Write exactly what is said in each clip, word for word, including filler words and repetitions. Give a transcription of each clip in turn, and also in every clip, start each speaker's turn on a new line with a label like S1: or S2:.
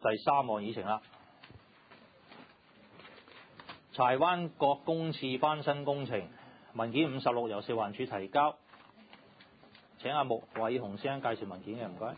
S1: 第三項議程啦。柴灣角公廁翻新工程文件五十六由食環署提交，請阿穆偉雄先生介紹文件嘅，唔該。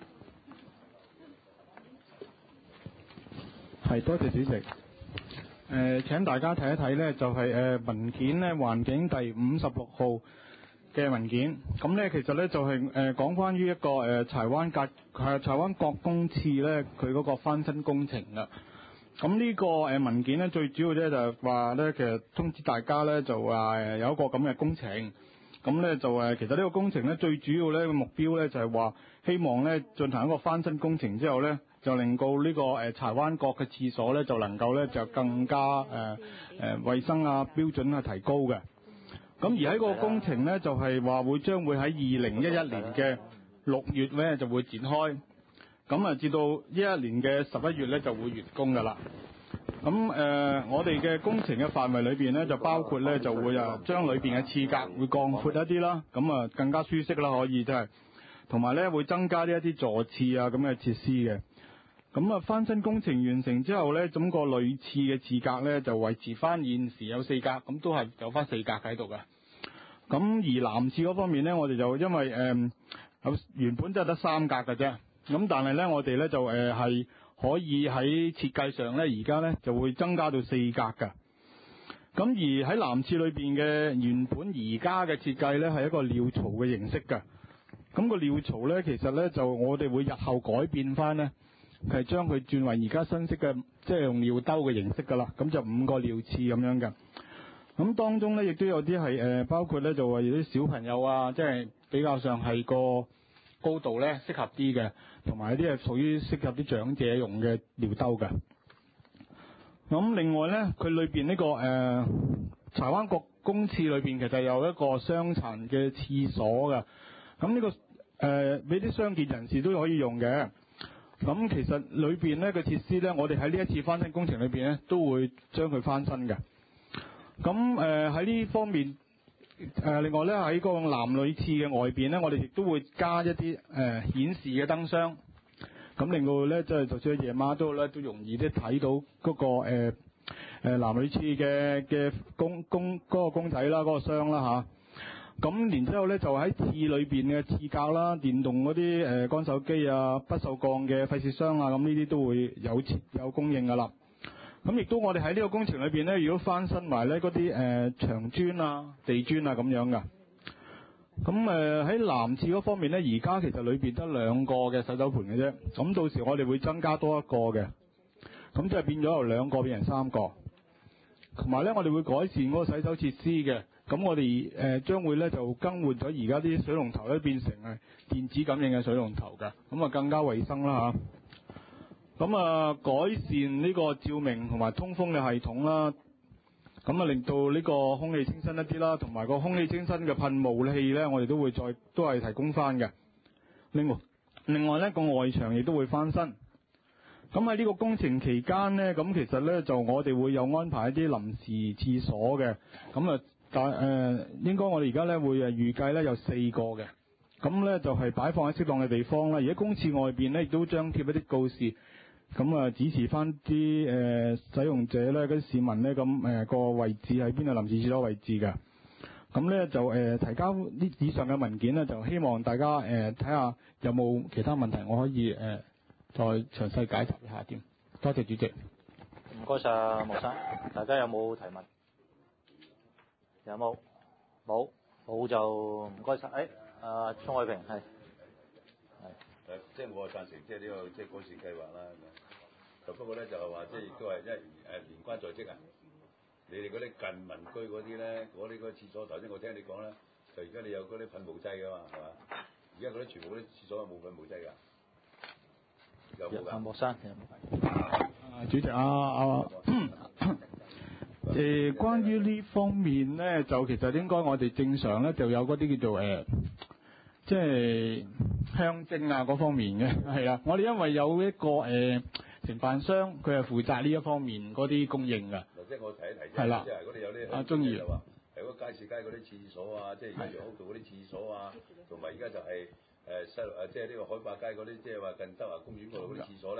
S2: 係，多謝主席。誒、呃，請大家睇一睇呢，就係、是、誒、呃、文件呢，環境第五十六號嘅文件。咁呢，其實呢，就係、是、誒、呃、講關於一個誒、呃、柴灣角係柴灣角公廁呢，佢嗰個翻新工程啦。咁呢個誒文件呢，最主要呢，就係話呢，其實通知大家呢，就話誒有一個咁嘅工程。咁呢，就誒其實呢個工程呢，最主要呢個目標呢，就係話希望呢進行一個翻新工程之後呢，就令到呢個誒柴灣角嘅廁所呢，就能夠呢就更加誒誒衛生啊標準係提高嘅。咁而喺個工程呢，就係話會將會喺二零一一年嘅六月呢就會展開。咁啊，至到一一年嘅十一月咧就會完工噶啦。咁誒、呃，我哋嘅工程嘅範圍裏邊咧，就包括咧就會啊，將裏邊嘅廁格會降闊一啲啦，咁啊更加舒適啦，可以真係。同埋咧會增加呢一啲座廁啊咁嘅設施嘅。咁啊，翻新工程完成之後咧，咁、那個女廁嘅廁格咧就維持翻現時有四格，咁都係有翻四格喺度嘅。咁而男廁嗰方面咧，我哋就因為誒有、呃、原本真係得三格嘅啫。咁但係咧，我哋咧就誒係、呃、可以喺設計上咧，而家咧就會增加到四格㗎。咁而喺男廁裏邊嘅原本而家嘅設計咧，係一個尿槽嘅形式㗎。咁、個尿槽咧，其實咧就我哋會日後改變翻咧，係將佢轉為而家新式嘅，即係用尿兜嘅形式㗎啦。咁就五個尿廁咁樣嘅。咁當中咧亦都有啲係誒，包括咧就話有啲小朋友啊，即係比較上係個高度咧適合啲嘅，同埋一啲係屬於適合啲長者用嘅尿兜嘅。咁另外咧，佢裏邊呢個誒柴灣角公廁裏邊其實有一個傷殘嘅廁所嘅。咁呢、這個誒俾啲傷健人士都可以用嘅。咁其實裏邊咧嘅設施咧，我哋喺呢一次翻新工程裏邊咧都會將佢翻新嘅。咁誒喺呢方面。誒、呃，另外咧喺個男女廁嘅外邊咧，我哋亦都會加一啲誒、呃、顯示嘅燈箱，咁令到咧即係就算喺夜晚都咧都容易啲睇到嗰、那個誒誒、呃、男女廁嘅嘅公公嗰個公仔啦，嗰、那個箱啦吓。咁、啊、然之後咧就喺廁裏邊嘅廁格啦、電動嗰啲誒乾手機啊、不鏽鋼嘅廢屑箱啊，咁呢啲都會有有供應噶啦。咁亦都我哋喺呢個工程裏邊咧，如果翻新埋咧嗰啲誒牆磚啊、地磚啊咁樣噶。咁誒喺男廁嗰方面咧，而家其實裏邊得兩個嘅洗手盆嘅啫。咁到時我哋會增加多一個嘅，咁即係變咗由兩個變成三個。同埋咧，我哋會改善嗰個洗手設施嘅。咁我哋誒、呃、將會咧就更換咗而家啲水龍頭咧，變成係電子感應嘅水龍頭㗎，咁啊更加衛生啦嚇。咁啊，改善呢個照明同埋通風嘅系統啦，咁啊令到呢個空氣清新一啲啦，同埋個空氣清新嘅噴霧器咧，我哋都會再都係提供翻嘅。另外，另外咧個外牆亦都會翻新。咁喺呢個工程期間咧，咁其實咧就我哋會有安排一啲臨時廁所嘅。咁啊，但誒、呃、應該我哋而家咧會誒預計咧有四個嘅。咁咧就係、是、擺放喺適當嘅地方啦。而喺公廁外邊咧亦都張貼一啲告示。咁啊，指示翻啲誒使用者咧，嗰啲市民咧，咁誒個位置喺邊度臨時廁所位置嘅。咁咧就誒、呃、提交呢以上嘅文件咧，就希望大家誒睇下有冇其他問題，我可以誒、呃、再詳細解答一下添。多謝主席。
S1: 唔該晒，莫生。大家有冇提問？有冇？冇？冇就唔該晒。誒、哎，阿鍾偉平係。
S3: 誒，即係我係贊成，即係呢個即係改善計劃啦。咁不過咧就係話，即係亦都係因為誒年關在即啊。你哋嗰啲近民居嗰啲咧，嗰啲嗰啲廁所，頭先我聽你講咧，就而家你有嗰啲噴霧劑噶嘛，係嘛？而家嗰啲全部嗰啲廁所有冇噴霧劑㗎？有冇㗎？
S1: 阿莫生，
S2: 啊，主席啊啊，誒、呃，關於呢方面咧，就其實應該我哋正常咧就有嗰啲叫做誒。呃即係香精啊嗰方面嘅，係啊，我哋因為有一個誒、呃、承辦商，佢係負責呢一方面嗰啲供應㗎。
S3: 即係我提一提啫，
S2: 係啦，
S3: 即係如果你有啲
S2: 啊，中意
S3: 就話係嗰街市街嗰啲廁所啊，即係而家楊屋道嗰啲廁所啊，同埋而家就係誒西誒即係呢個海霸街嗰啲，即係話近德華公園嗰度嗰啲廁所咧，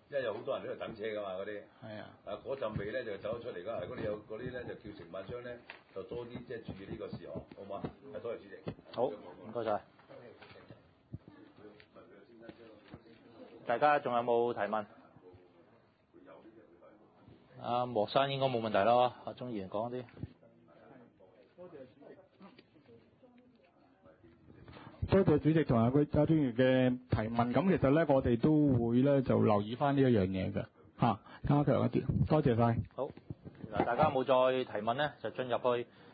S3: 因為有好多人喺度等車㗎嘛，嗰啲。
S2: 係啊。
S3: 啊，嗰陣味咧就走咗出嚟㗎。如果你有嗰啲咧，就叫承辦商咧就多啲即係注意呢個事項，好嘛？係多謝主席。
S1: 好，唔該晒。大家仲有冇提問？阿莫生應該冇問題啦，阿鐘議員講啲。
S2: 多謝主席同阿佢阿專員嘅提問。咁其實咧，我哋都會咧就留意翻呢一樣嘢嘅嚇，加強一啲。多謝晒。
S1: 好，嗱，大家冇再提問咧，就進入去